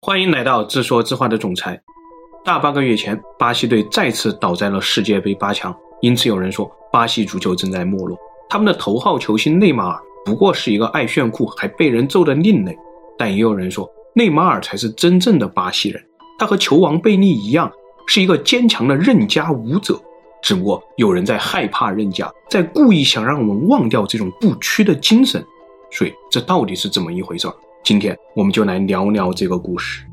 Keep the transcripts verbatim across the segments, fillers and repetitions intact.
欢迎来到自说自话的总裁。大半个月前，巴西队再次倒在了世界杯八强，因此有人说巴西足球正在没落。他们的头号球星内马尔不过是一个爱炫酷还被人揍的另类，但也有人说内马尔才是真正的巴西人，他和球王贝利一样是一个坚强的认家舞者，只不过有人在害怕认家，在故意想让我们忘掉这种不屈的精神。所以这到底是怎么一回事？今天我们就来聊聊这个故事。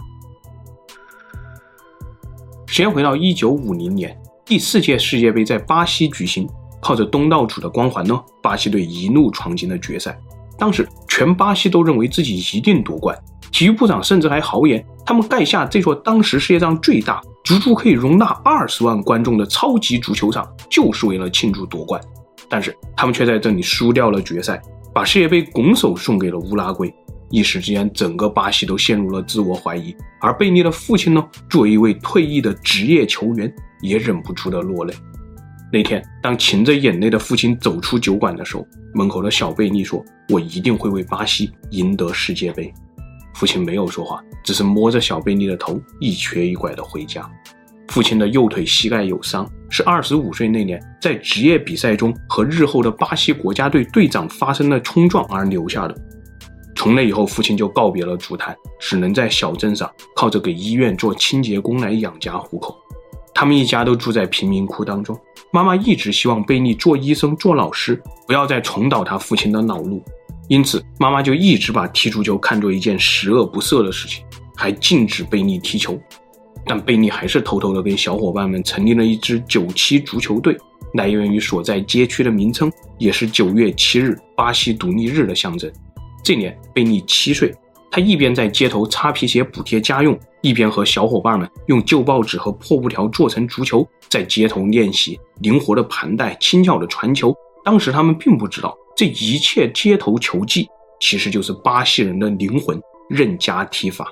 先回到一九五零年，第四届世界杯在巴西举行，靠着东道主的光环呢，巴西队一路闯进了决赛。当时全巴西都认为自己一定夺冠，体育部长甚至还豪言，他们盖下这座当时世界上最大、足足可以容纳二十万观众的超级足球场，就是为了庆祝夺冠。但是他们却在这里输掉了决赛，把世界杯拱手送给了乌拉圭。一时之间，整个巴西都陷入了自我怀疑，而贝利的父亲呢，作为一位退役的职业球员，也忍不住的落泪。那天，当噙着眼泪的父亲走出酒馆的时候，门口的小贝利说：“我一定会为巴西赢得世界杯。”父亲没有说话，只是摸着小贝利的头，一瘸一拐的回家。父亲的右腿膝盖有伤，是二十五岁那年在职业比赛中和日后的巴西国家队队长发生了冲撞而留下的。从那以后，父亲就告别了足坛，只能在小镇上靠着给医院做清洁工来养家糊口。他们一家都住在贫民窟当中，妈妈一直希望贝利做医生做老师，不要再重蹈他父亲的老路，因此妈妈就一直把踢足球看作一件十恶不赦的事情，还禁止贝利踢球。但贝利还是偷偷地跟小伙伴们成立了一支九七足球队，来源于所在街区的名称，也是九月七日巴西独立日的象征。这年贝利七岁，他一边在街头擦皮鞋补贴家用，一边和小伙伴们用旧报纸和破布条做成足球，在街头练习灵活的盘带、轻巧的传球。当时他们并不知道，这一切街头球技其实就是巴西人的灵魂——认家踢法。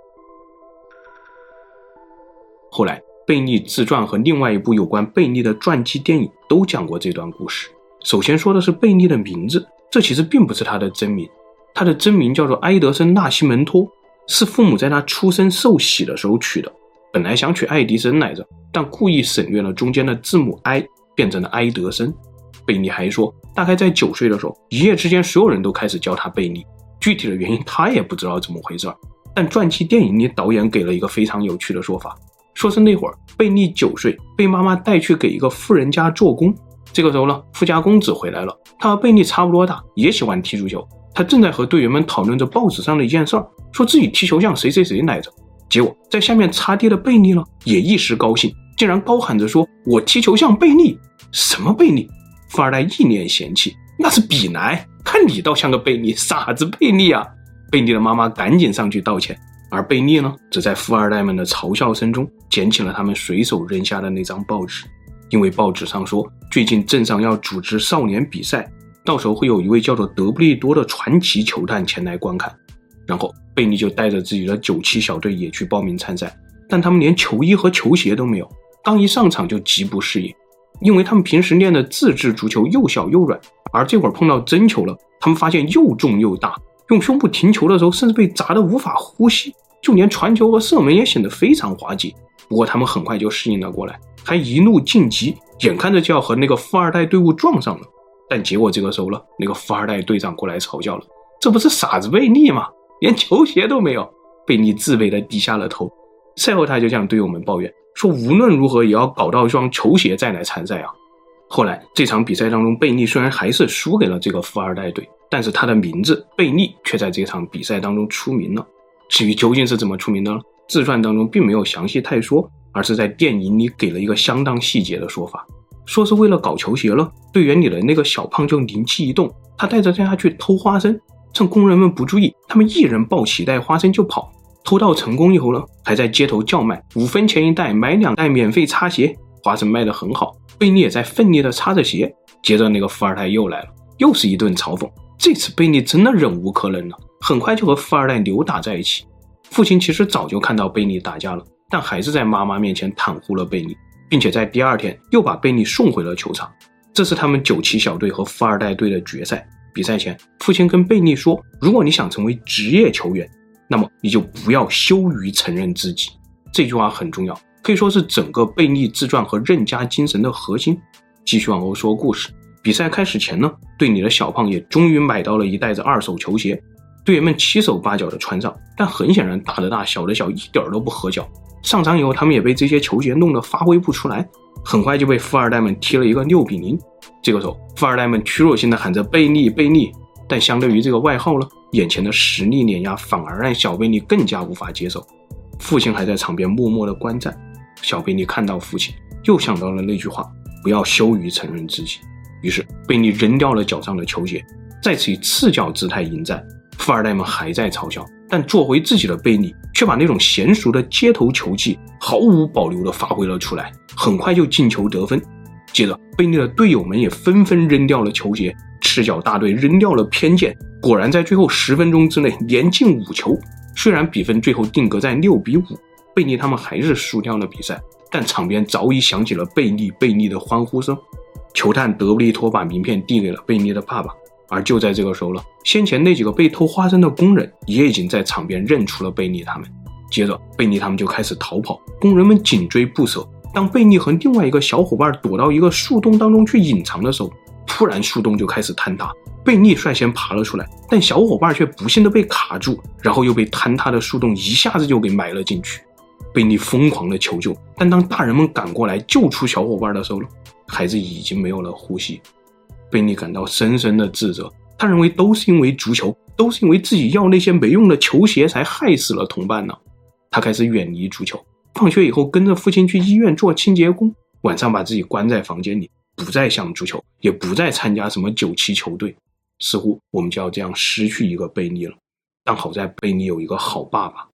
后来贝利自传和另外一部有关贝利的传记电影都讲过这段故事。首先说的是贝利的名字，这其实并不是他的真名，他的真名叫做埃德森纳西门托，是父母在他出生受洗的时候取的。本来想取爱迪生来着，但故意省略了中间的字母 I， 变成了埃德森。贝利还说，大概在九岁的时候，一夜之间所有人都开始叫他贝利，具体的原因他也不知道怎么回事。但传记电影里导演给了一个非常有趣的说法，说是那会儿贝利九岁，被妈妈带去给一个富人家做工。这个时候呢，富家公子回来了，他和贝利差不多大，也喜欢踢足球。他正在和队员们讨论着报纸上的一件事儿，说自己踢球像谁谁谁来着。结果在下面擦地的贝利呢，也一时高兴，竟然高喊着说：“我踢球像贝利！”什么贝利？富二代一脸嫌弃：“那是比奈，看你倒像个贝利，傻子贝利啊！”贝利的妈妈赶紧上去道歉，而贝利呢，则在富二代们的嘲笑声中捡起了他们随手扔下的那张报纸，因为报纸上说最近镇上要组织少年比赛，到时候会有一位叫做德布利多的传奇球探前来观看。然后贝利就带着自己的九七小队也去报名参赛，但他们连球衣和球鞋都没有，刚一上场就极不适应，因为他们平时练的自制足球又小又软，而这会儿碰到真球了，他们发现又重又大，用胸部停球的时候甚至被砸得无法呼吸，就连传球和射门也显得非常滑稽。不过他们很快就适应了过来，还一路晋级，眼看着就要和那个富二代队伍撞上了。但结果这个时候了，那个富二代队长过来嘲笑了，这不是傻子贝利吗？连球鞋都没有。贝利自卑地低下了头。赛后他就这样对我们抱怨说，无论如何也要搞到一双球鞋再来参赛啊。后来这场比赛当中，贝利虽然还是输给了这个富二代队，但是他的名字贝利却在这场比赛当中出名了。至于究竟是怎么出名的呢？自传当中并没有详细太说，而是在电影里给了一个相当细节的说法，说是为了搞球鞋了，队员里的那个小胖就灵机一动，他带着大家去偷花生，趁工人们不注意，他们一人抱起一袋花生就跑，偷盗成功以后呢，还在街头叫卖五分钱一袋，买两袋免费擦鞋。花生卖得很好，贝利也在奋力地擦着鞋。接着那个富二代又来了，又是一顿嘲讽。这次贝利真的忍无可忍了，很快就和富二代扭打在一起。父亲其实早就看到贝利打架了，但还是在妈妈面前袒护了贝利，并且在第二天又把贝利送回了球场。这是他们九七小队和富二代队的决赛。比赛前，父亲跟贝利说，如果你想成为职业球员， 那么你就不要羞于承认自己。这句话很重要，可以说是整个贝利自传和任家精神的核心。继续往后说故事。比赛开始前呢，队里的小胖也终于买到了一袋子二手球鞋，队员们七手八脚的穿上，但很显然大的大小的小一点都不合脚。上场以后他们也被这些球鞋弄得发挥不出来，很快就被富二代们踢了一个六比零。这个时候富二代们屈辱性的喊着贝利贝利，但相对于这个外号呢，眼前的实力碾压反而让小贝利更加无法接受。父亲还在场边默默的观战，小贝利看到父亲又想到了那句话，不要羞于承认自己。于是贝利扔掉了脚上的球鞋，再次以赤脚姿态迎战。富二代们还在嘲笑，但做回自己的贝利却把那种娴熟的街头球技毫无保留地发挥了出来，很快就进球得分。接着贝利的队友们也纷纷扔掉了球鞋，赤脚大队扔掉了偏见，果然在最后十分钟之内连进五球。虽然比分最后定格在六比五，贝利他们还是输掉了比赛，但场边早已响起了贝利贝利的欢呼声。球探德布利托把名片递给了贝利的爸爸，而就在这个时候了，先前那几个被偷花生的工人也已经在场边认出了贝利他们。接着贝利他们就开始逃跑，工人们紧追不舍。当贝利和另外一个小伙伴躲到一个树洞当中去隐藏的时候，突然树洞就开始坍塌，贝利率先爬了出来，但小伙伴却不幸的被卡住，然后又被坍塌的树洞一下子就给埋了进去。贝利疯狂的求救，但当大人们赶过来救出小伙伴的时候，孩子已经没有了呼吸。贝利感到深深的自责，他认为都是因为足球，都是因为自己要那些没用的球鞋才害死了同伴呢。他开始远离足球，放学以后跟着父亲去医院做清洁工，晚上把自己关在房间里，不再想足球，也不再参加什么九七球队。似乎我们就要这样失去一个贝利了，但好在贝利有一个好爸爸。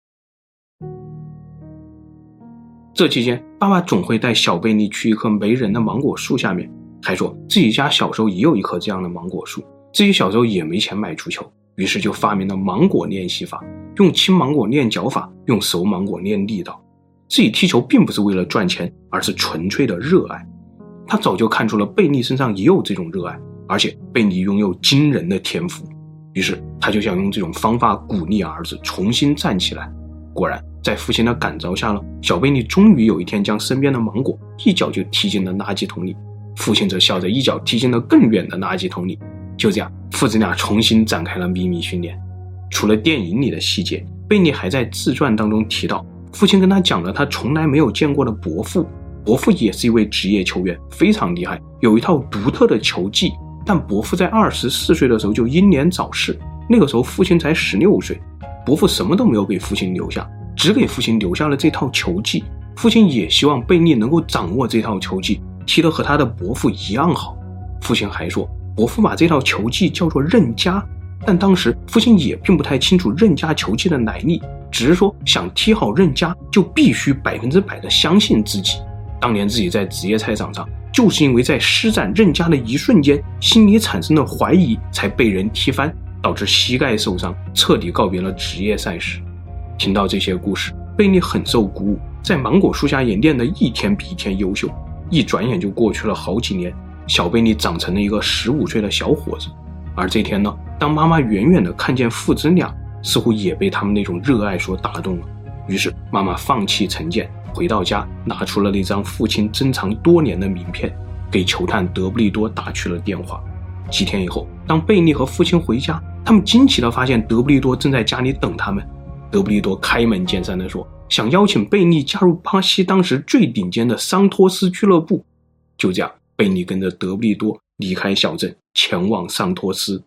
这期间爸爸总会带小贝利去一棵没人的芒果树下面，还说自己家小时候也有一棵这样的芒果树，自己小时候也没钱买足球，于是就发明了芒果练习法，用青芒果练脚法，用熟芒果练力道。自己踢球并不是为了赚钱，而是纯粹的热爱。他早就看出了贝利身上也有这种热爱，而且贝利拥有惊人的天赋，于是他就想用这种方法鼓励儿子重新站起来。果然在父亲的感召下了，小贝利终于有一天将身边的芒果一脚就踢进了垃圾桶里，父亲则笑着一脚踢进了更远的垃圾桶里。就这样父子俩重新展开了秘密训练。除了电影里的细节，贝利还在自传当中提到，父亲跟他讲了他从来没有见过的伯父，伯父也是一位职业球员，非常厉害，有一套独特的球技，但伯父在二十四岁的时候就英年早逝，那个时候父亲才十六岁，伯父什么都没有给父亲留下，只给父亲留下了这套球技。父亲也希望贝利能够掌握这套球技，踢得和他的伯父一样好。父亲还说，伯父把这套球技叫做任家，但当时父亲也并不太清楚任家球技的来历，只是说想踢好任家就必须百分之百的相信自己。当年自己在职业赛场上就是因为在施展任家的一瞬间，心里产生了怀疑，才被人踢翻，导致膝盖受伤，彻底告别了职业赛事。听到这些故事，贝利很受鼓舞，在芒果树下也练得一天比一天优秀。一转眼就过去了好几年，小贝利长成了一个十五岁的小伙子。而这天呢，当妈妈远远地看见父子俩，似乎也被他们那种热爱所打动了，于是妈妈放弃成见，回到家拿出了那张父亲珍藏多年的名片，给球探德布利多打去了电话。几天以后，当贝利和父亲回家，他们惊奇地发现德布利多正在家里等他们。德布利多开门见山地说，想邀请贝利加入巴西当时最顶尖的桑托斯俱乐部。就这样，贝利跟着德布利多离开小镇，前往桑托斯。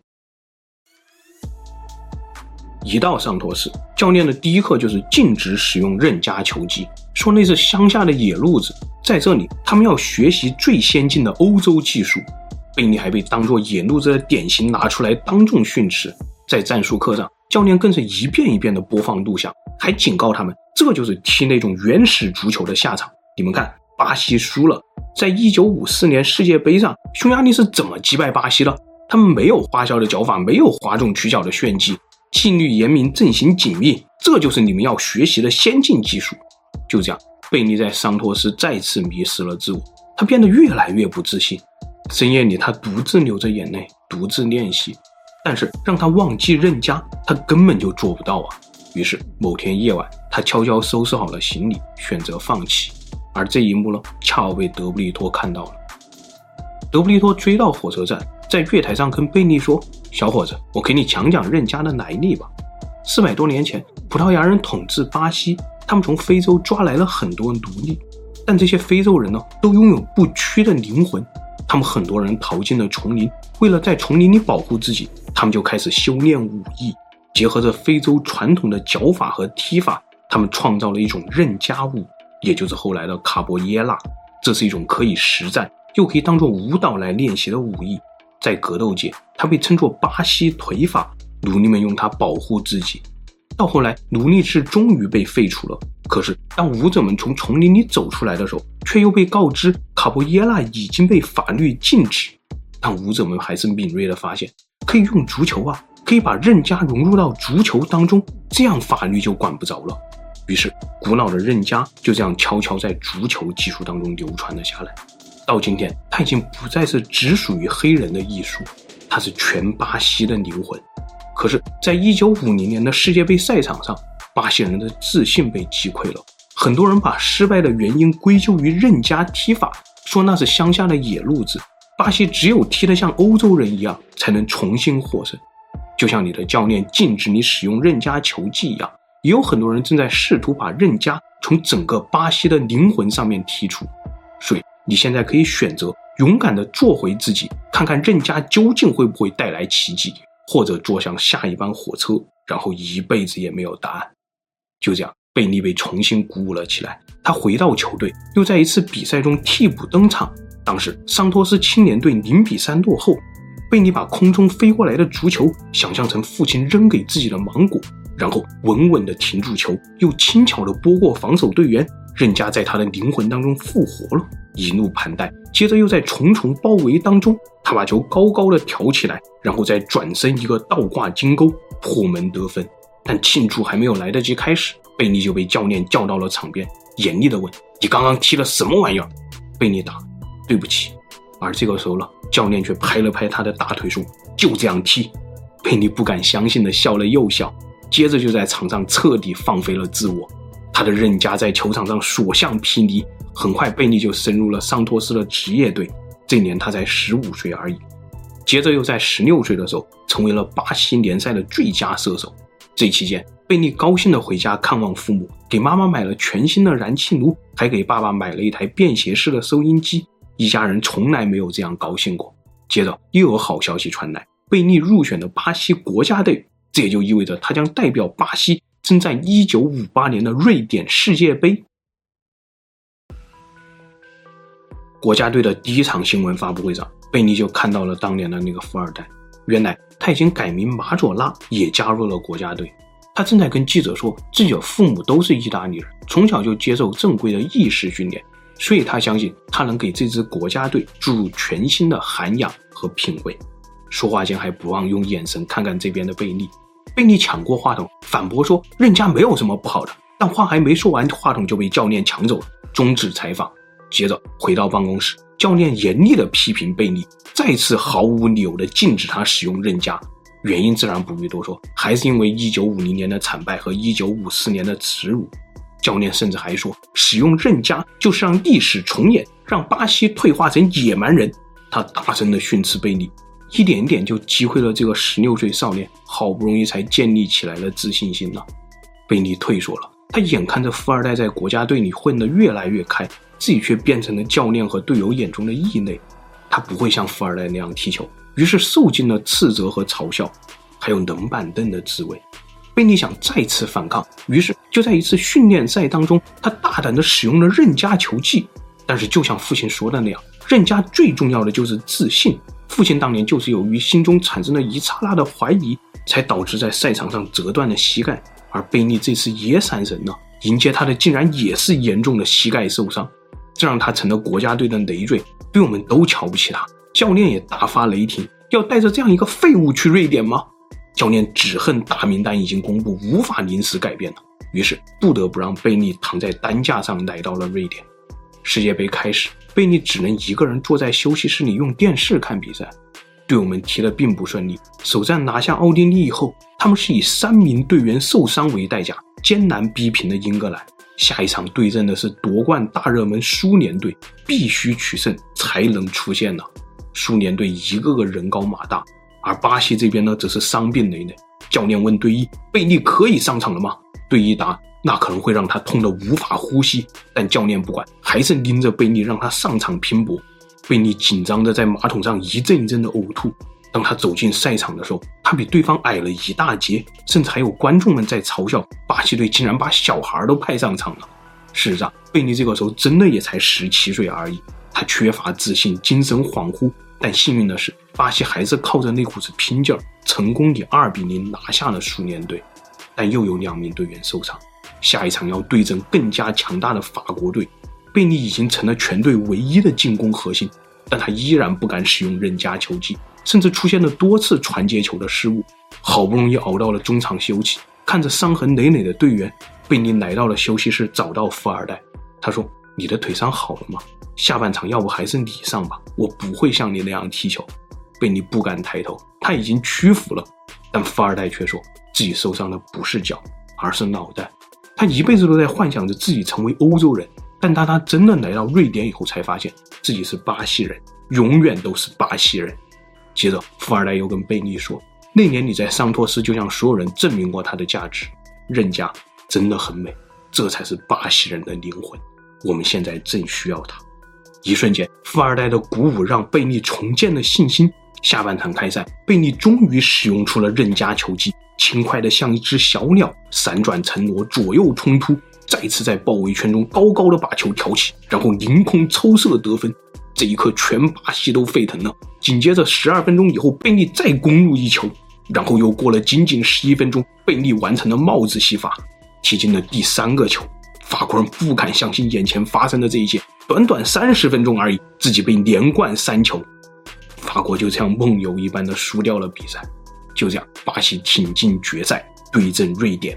一到桑托斯，教练的第一课就是禁止使用任家球技，说那是乡下的野路子，在这里他们要学习最先进的欧洲技术。贝利还被当作野路子的典型拿出来当众训斥。在战术课上，教练更是一遍一遍地播放录像，还警告他们，这就是踢那种原始足球的下场。你们看，巴西输了。在一九五四年世界杯上，匈牙利是怎么击败巴西的？他们没有花哨的脚法，没有哗众取巧的炫技，纪律严明，阵型紧密，这就是你们要学习的先进技术。就这样，贝利在桑托斯再次迷失了自我，他变得越来越不自信。深夜里，他独自流着眼泪，独自练习，但是让他忘记任家，他根本就做不到啊。于于是某天夜晚，他悄悄收拾好了行李，选择放弃。而这一幕呢，恰好被德布利托看到了。德布利托追到火车站，在月台上跟贝利说：“小伙子，我给你讲讲任家的来历吧。四百多年前，葡萄牙人统治巴西，他们从非洲抓来了很多奴隶，但这些非洲人呢，都拥有不屈的灵魂。他们很多人逃进了丛林，为了在丛林里保护自己，他们就开始修炼武艺，结合着非洲传统的脚法和踢法，他们创造了一种任家舞，也就是后来的卡波耶拉。这是一种可以实战又可以当作舞蹈来练习的武艺，在格斗界它被称作巴西腿法，奴隶们用它保护自己。到后来奴隶制终于被废除了，可是当舞者们从丛林里走出来的时候，却又被告知卡波耶拉已经被法律禁止。但舞者们还是敏锐地发现，可以用足球啊，可以把任家融入到足球当中，这样法律就管不着了。于是古老的任家就这样悄悄在足球技术当中流传了下来。到今天，它已经不再是只属于黑人的艺术，它是全巴西的灵魂。可是在一九五零年的世界杯赛场上，巴西人的自信被击溃了。很多人把失败的原因归咎于任家踢法，说那是乡下的野路子，巴西只有踢得像欧洲人一样才能重新获胜。就像你的教练禁止你使用任家球技一样，也有很多人正在试图把任家从整个巴西的灵魂上面剔除。所以你现在可以选择勇敢地做回自己，看看任家究竟会不会带来奇迹，或者坐上下一班火车，然后一辈子也没有答案。就这样，贝利被重新鼓舞了起来，他回到球队，又在一次比赛中替补登场。当时桑托斯青年队零比三落后，贝利把空中飞过来的足球想象成父亲扔给自己的芒果，然后稳稳地停住球，又轻巧地拨过防守队员。任家在他的灵魂当中复活了，一路盘带，接着又在重重包围当中，他把球高高的挑起来，然后再转身一个倒挂金钩，破门得分。但庆祝还没有来得及开始，贝利就被教练叫到了场边，严厉地问：“你刚刚踢了什么玩意儿？”贝利答：“对不起。”而这个时候了，教练却拍了拍他的大腿说：“就这样踢。”贝利不敢相信地笑了又笑，接着就在场上彻底放飞了自我。他的任家在球场上所向披靡，很快贝利就升入了桑托斯的职业队，这年他才十五岁而已。接着又在十六岁的时候成为了巴西联赛的最佳射手。这期间贝利高兴地回家看望父母，给妈妈买了全新的燃气炉，还给爸爸买了一台便携式的收音机，一家人从来没有这样高兴过。接着又有好消息传来，贝利入选了巴西国家队，这也就意味着他将代表巴西征战一九五八年的瑞典世界杯。国家队的第一场新闻发布会上，贝利就看到了当年的那个富二代，原来他已经改名马佐拉，也加入了国家队。他正在跟记者说，自己的父母都是意大利人，从小就接受正规的意式训练，所以他相信他能给这支国家队注入全新的涵养和品味。说话间还不忘用眼神看看这边的贝利。贝利抢过话筒反驳说，任家没有什么不好的，但话还没说完，话筒就被教练抢走了，终止采访。接着回到办公室，教练严厉地批评贝利，再次毫无理由地禁止他使用任家，原因自然不必多说，还是因为一九五零年的惨败和一九五四年的耻辱。教练甚至还说，使用任家就是让历史重演，让巴西退化成野蛮人。他大声地训斥贝利，一点点就击溃了这个十六岁少年好不容易才建立起来的自信心了。贝利退缩了，他眼看着富二代在国家队里混得越来越开，自己却变成了教练和队友眼中的异类。他不会像富二代那样踢球，于是受尽了斥责和嘲笑，还有冷板凳的滋味。贝利想再次反抗，于是就在一次训练赛当中，他大胆地使用了任家球技。但是就像父亲说的那样，任家最重要的就是自信。父亲当年就是由于心中产生了一刹那的怀疑，才导致在赛场上折断了膝盖。而贝利这次也闪神了，迎接他的竟然也是严重的膝盖受伤，这让他成了国家队的累赘，队友们都瞧不起他，教练也大发雷霆，要带着这样一个废物去瑞典吗？教练只恨大名单已经公布，无法临时改变了，于是不得不让贝利躺在担架上来到了瑞典。世界杯开始，贝利只能一个人坐在休息室里用电视看比赛。 队友们踢得并不顺利。首战拿下奥地利以后，他们是以三名队员受伤为代价，艰难逼平了英格兰。下一场对阵的是夺冠大热门苏联队，必须取胜才能出线呢。苏联队一个个人高马大，而巴西这边呢则是伤病累累。教练问队医：贝利可以上场了吗？队医答：那可能会让他痛得无法呼吸。但教练不管，还是拎着贝利让他上场拼搏。贝利紧张的在马桶上一阵一阵的呕吐。当他走进赛场的时候，他比对方矮了一大截，甚至还有观众们在嘲笑巴西队竟然把小孩都派上场了。事实上，贝利这个时候真的也才十七岁而已，他缺乏自信，精神恍惚。但幸运的是，巴西还是靠着那股子拼劲儿，成功以二比零拿下了苏联队。但又有两名队员受伤，下一场要对阵更加强大的法国队。贝利已经成了全队唯一的进攻核心，但他依然不敢使用任加球技，甚至出现了多次传接球的失误。好不容易熬到了中场休息，看着伤痕累累的队员，贝利来到了休息室，找到富二代。他说：你的腿伤好了吗？下半场要不还是你上吧，我不会像你那样踢球。贝利不敢抬头，他已经屈服了。但富二代却说自己受伤的不是脚，而是脑袋。他一辈子都在幻想着自己成为欧洲人，但当他真的来到瑞典以后，才发现自己是巴西人，永远都是巴西人。接着富二代又跟贝利说，那年你在桑托斯就向所有人证明过他的价值，任加真的很美，这才是巴西人的灵魂，我们现在正需要他。一瞬间，富二代的鼓舞让贝利重建了信心。下半场开赛，贝利终于使用出了任加球技，轻快的像一只小鸟，闪转腾挪，左右冲突，再次在包围圈中高高的把球挑起，然后凌空抽射得分。这一刻全巴西都沸腾了。紧接着十二分钟以后，贝利再攻入一球，然后又过了仅仅十一分钟，贝利完成了帽子戏法，踢进了第三个球。法国人不敢相信眼前发生的这一切，短短三十分钟而已，自己被连灌三球。法国就这样梦游一般的输掉了比赛。就这样，巴西挺进决赛，对阵瑞典。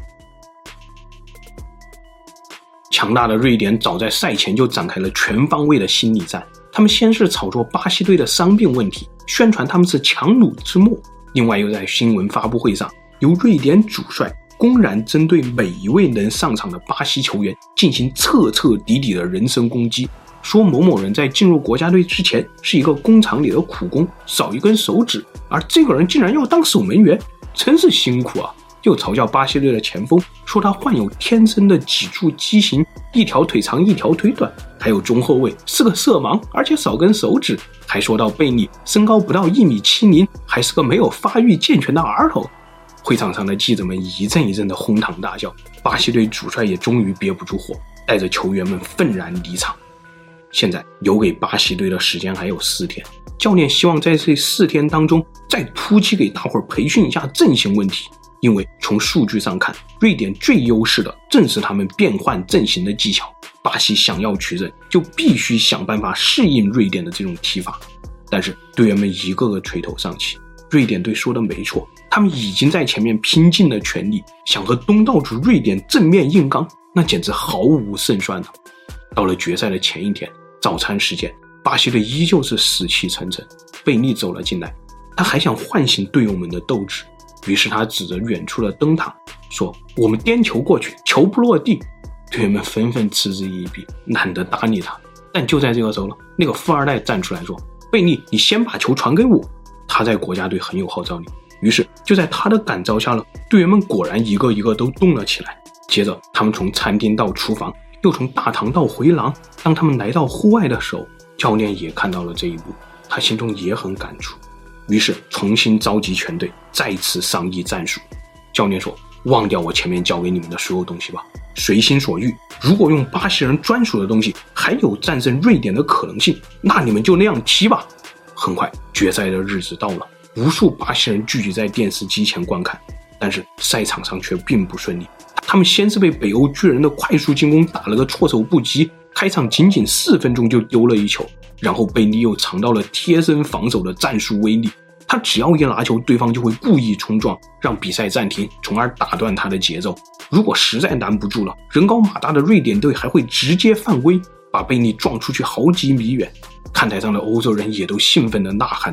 强大的瑞典早在赛前就展开了全方位的心理战，他们先是炒作巴西队的伤病问题，宣传他们是强弩之末，另外又在新闻发布会上由瑞典主帅公然针对每一位能上场的巴西球员进行彻彻底底的人身攻击，说某某人在进入国家队之前是一个工厂里的苦工，少一根手指，而这个人竟然要当守门员，真是辛苦啊。又嘲笑巴西队的前锋，说他患有天生的脊柱畸形，一条腿长一条腿短，还有中后卫是个色盲，而且少根手指，还说到贝利身高不到一米七零，还是个没有发育健全的儿童。会场上的记者们一阵一阵的哄堂大笑，巴西队主帅也终于憋不住火，带着球员们愤然离场。现在留给巴西队的时间还有四天，教练希望在这四天当中再突击给大伙儿培训一下阵型问题，因为从数据上看，瑞典最优势的正是他们变换阵型的技巧，巴西想要取胜就必须想办法适应瑞典的这种踢法。但是队员们一个个垂头丧气，瑞典队说的没错，他们已经在前面拼尽了全力，想和东道主瑞典正面硬刚，那简直毫无胜算了。到了决赛的前一天，早餐时间，巴西队依旧是死气沉沉。贝利走了进来，他还想唤醒队友们的斗志，于是他指着远处的灯塔说，我们颠球过去，球不落地。队员们纷纷嗤之以鼻，懒得搭理他。但就在这个时候了，那个富二代站出来说，贝利，你先把球传给我。他在国家队很有号召力，于是就在他的感召下了，队员们果然一个一个都动了起来。接着他们从餐厅到厨房，又从大堂到回廊，当他们来到户外的时候，教练也看到了这一幕，他心中也很感触，于是重新召集全队，再次商议战术。教练说，忘掉我前面教给你们的所有东西吧，随心所欲，如果用巴西人专属的东西还有战胜瑞典的可能性，那你们就那样踢吧。很快决赛的日子到了，无数巴西人聚集在电视机前观看，但是赛场上却并不顺利。他们先是被北欧巨人的快速进攻打了个措手不及，开场仅仅四分钟就丢了一球，然后贝利又尝到了贴身防守的战术威力，他只要一拿球，对方就会故意冲撞，让比赛暂停，从而打断他的节奏。如果实在拦不住了，人高马大的瑞典队还会直接犯规，把贝利撞出去好几米远。看台上的欧洲人也都兴奋地呐喊着，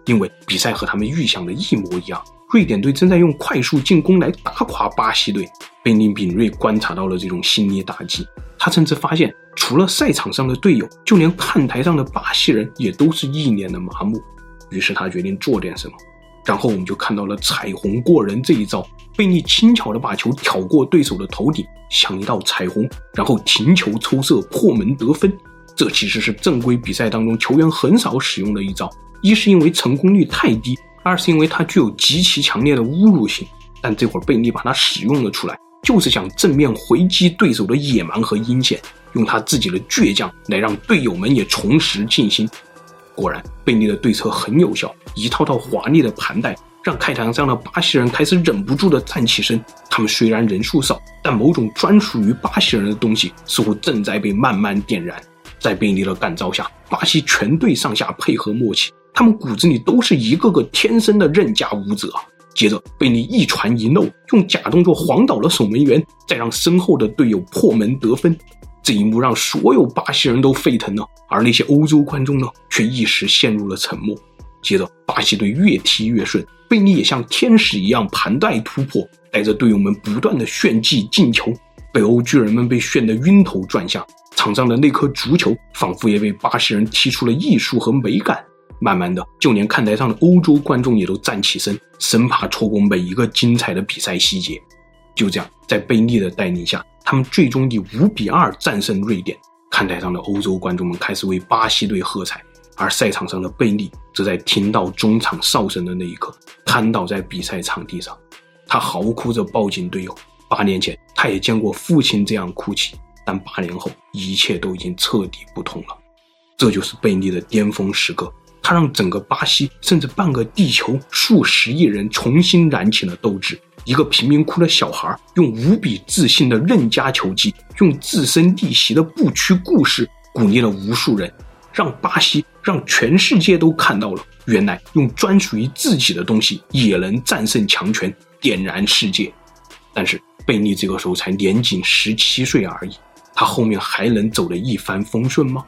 因为比赛和他们预想的一模一样，瑞典队正在用快速进攻来打垮巴西队。贝利敏锐观察到了这种心理打击，他甚至发现除了赛场上的队友，就连看台上的巴西人也都是一脸的麻木。于是他决定做点什么，然后我们就看到了彩虹过人这一招。贝利轻巧地把球挑过对手的头顶，像一道彩虹，然后停球抽射破门得分。这其实是正规比赛当中球员很少使用的一招，一是因为成功率太低，二是因为它具有极其强烈的侮辱性。但这会儿贝利把它使用了出来，就是想正面回击对手的野蛮和阴险，用他自己的倔强来让队友们也重拾信心。果然贝利的对策很有效，一套套华丽的盘带让看台上的巴西人开始忍不住的站起身。他们虽然人数少，但某种专属于巴西人的东西似乎正在被慢慢点燃。在贝利的感召下，巴西全队上下配合默契，他们骨子里都是一个个天生的刃架武者。接着贝利一传一漏，用假动作晃倒了守门员，再让身后的队友破门得分。这一幕让所有巴西人都沸腾了，而那些欧洲观众呢，却一时陷入了沉默。接着巴西队越踢越顺，贝利也像天使一样盘带突破，带着队友们不断的炫技进球。北欧巨人们被炫得晕头转向，场上的那颗足球仿佛也被巴西人踢出了艺术和美感。慢慢的，就连看台上的欧洲观众也都站起身，生怕错过每一个精彩的比赛细节。就这样，在贝利的带领下，他们最终以五比二战胜瑞典。看台上的欧洲观众们开始为巴西队喝彩，而赛场上的贝利则在听到中场哨声的那一刻瘫倒在比赛场地上。他嚎哭着抱紧队友，八年前他也见过父亲这样哭泣，但八年后一切都已经彻底不同了。这就是贝利的巅峰时刻，他让整个巴西甚至半个地球数十亿人重新燃起了斗志。一个贫民窟的小孩用无比自信的刃家球技，用自身逆袭的不屈故事鼓励了无数人，让巴西，让全世界都看到了，原来用专属于自己的东西也能战胜强权，点燃世界。但是贝利这个时候才年仅十七岁而已，他后面还能走得一帆风顺吗？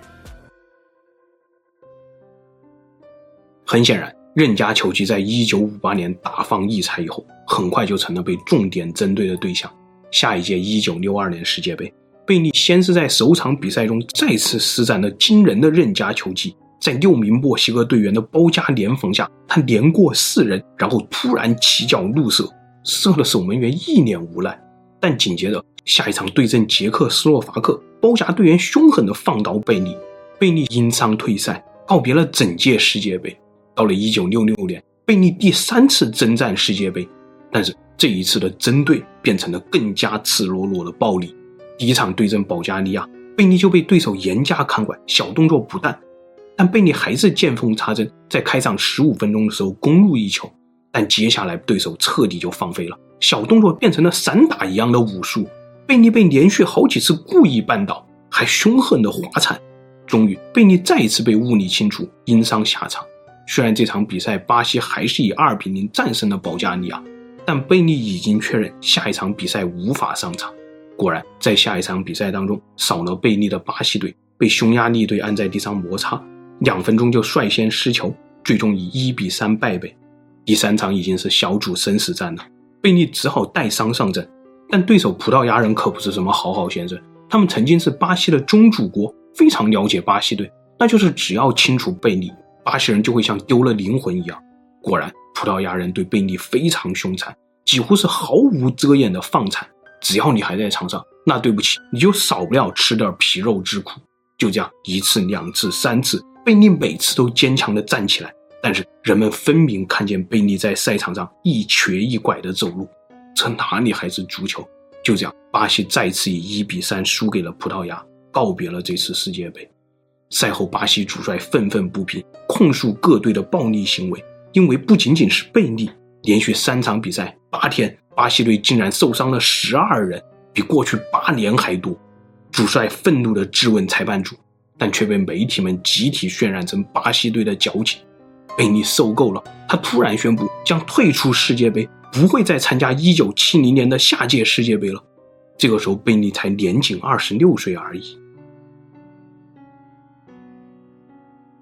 很显然，刃家球技在一九五八年大放异彩以后，很快就成了被重点针对的对象。下一届一九六二年世界杯，贝利先是在首场比赛中再次施展了惊人的刃家球技，在六名墨西哥队员的包夹连防下，他连过四人，然后突然起脚怒射，射了守门员一脸无奈。但紧接着下一场对阵捷克斯洛伐克，包夹队员凶狠地放倒贝利，贝利因伤退赛，告别了整届世界杯。到了一九六六年，贝利第三次征战世界杯，但是这一次的针对变成了更加赤裸裸的暴力。第一场对阵保加利亚，贝利就被对手严加看管，小动作不当，但贝利还是见缝插针，在开场十五分钟的时候攻入一球。但接下来对手彻底就放飞了，小动作变成了散打一样的武术，贝利被连续好几次故意绊倒，还凶狠的滑铲。终于贝利再一次被物理清除，因伤下场。虽然这场比赛巴西还是以二比零战胜了保加利亚，但贝利已经确认下一场比赛无法上场。果然在下一场比赛当中，少了贝利的巴西队被匈牙利队按在地上摩擦，两分钟就率先失球，最终以一比三败北。第三场已经是小组生死战了，贝利只好带伤上阵。但对手葡萄牙人可不是什么好好先生，他们曾经是巴西的宗主国，非常了解巴西队，那就是只要清除贝利，巴西人就会像丢了灵魂一样。果然葡萄牙人对贝利非常凶残，几乎是毫无遮掩的放铲，只要你还在场上，那对不起，你就少不了吃点皮肉之苦。就这样一次两次三次，贝利每次都坚强地站起来，但是人们分明看见贝利在赛场上一瘸一拐地走路，这哪里还是足球？就这样巴西再次以一比三输给了葡萄牙，告别了这次世界杯。赛后巴西主帅愤愤不平，控诉各队的暴力行为，因为不仅仅是贝利，连续三场比赛八天，巴西队竟然受伤了十二人，比过去八年还多。主帅愤怒地质问裁判组，但却被媒体们集体渲染成巴西队的矫情。贝利受够了，他突然宣布将退出世界杯，不会再参加一九七零年的下届世界杯了。这个时候贝利才年仅二十六岁而已。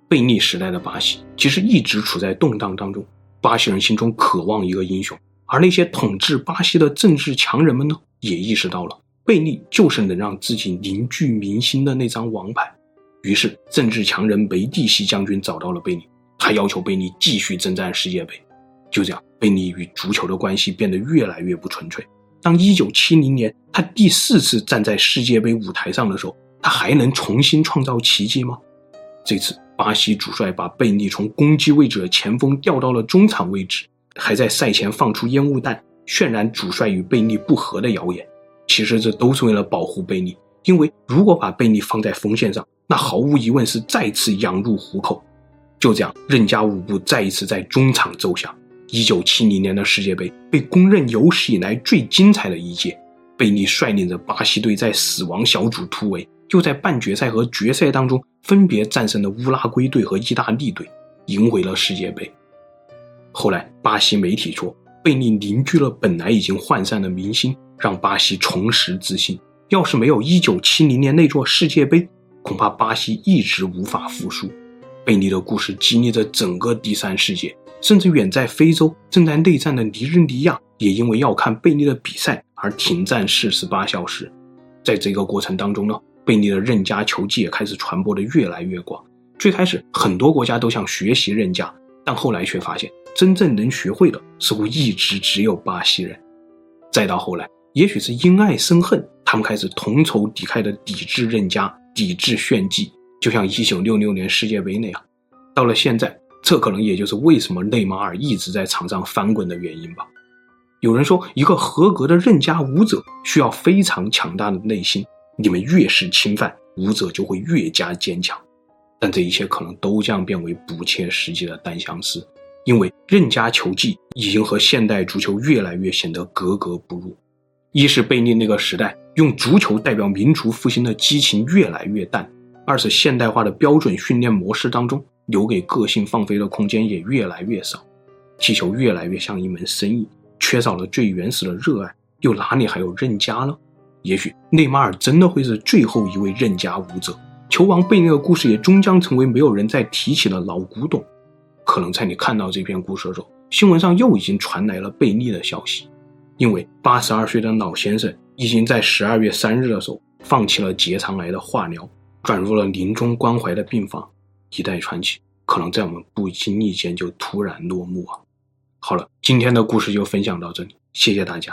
贝利时代的巴西其实一直处在动荡当中，巴西人心中渴望一个英雄，而那些统治巴西的政治强人们呢，也意识到了贝利就是能让自己凝聚民心的那张王牌。于是政治强人梅蒂西将军找到了贝利，他要求贝利继续征战世界杯。就这样，贝利与足球的关系变得越来越不纯粹。当一九七零年他第四次站在世界杯舞台上的时候，他还能重新创造奇迹吗？这次巴西主帅把贝利从攻击位置的前锋调到了中场位置，还在赛前放出烟雾弹，渲染主帅与贝利不和的谣言。其实这都是为了保护贝利，因为如果把贝利放在锋线上，那毫无疑问是再次羊入虎口。就这样，任家舞步再一次在中场奏响。一九七零年的世界杯被公认有史以来最精彩的一届，贝利率领着巴西队在死亡小组突围，又在半决赛和决赛当中分别战胜了乌拉圭队和意大利队，赢回了世界杯。后来巴西媒体说，贝利凝聚了本来已经涣散的民心，让巴西重拾自信。要是没有一九七零年那座世界杯，恐怕巴西一直无法复苏。贝利的故事激励着整个第三世界，甚至远在非洲正在内战的尼日利亚也因为要看贝利的比赛而停战四十八小时。在这个过程当中呢，贝利的任家球技也开始传播的越来越广。最开始很多国家都想学习任家，但后来却发现真正能学会的似乎一直只有巴西人。再到后来，也许是因爱生恨，他们开始同仇敌忾的抵制任家，抵制炫技，就像一九六六年世界杯那样。到了现在，这可能也就是为什么内马尔一直在场上翻滚的原因吧。有人说，一个合格的任家舞者需要非常强大的内心，你们越是侵犯，舞者就会越加坚强。但这一切可能都将变为不切实际的单相思，因为任家球技已经和现代足球越来越显得格格不入。一是贝利那个时代用足球代表民族复兴的激情越来越淡，二是现代化的标准训练模式当中留给个性放飞的空间也越来越少，踢球越来越像一门生意，缺少了最原始的热爱，又哪里还有任家呢？也许内马尔真的会是最后一位任家舞者，球王贝利的故事也终将成为没有人再提起的老古董。可能在你看到这篇故事的时候，新闻上又已经传来了贝利的消息，因为八十二岁的老先生已经在十二月三日的时候放弃了结肠癌的化疗，转入了临终关怀的病房。一代传奇可能在我们不经意间就突然落幕啊！好了，今天的故事就分享到这里，谢谢大家。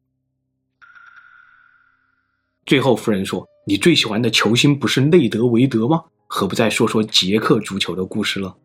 最后夫人说，你最喜欢的球星不是内德维德吗？何不再说说捷克足球的故事了？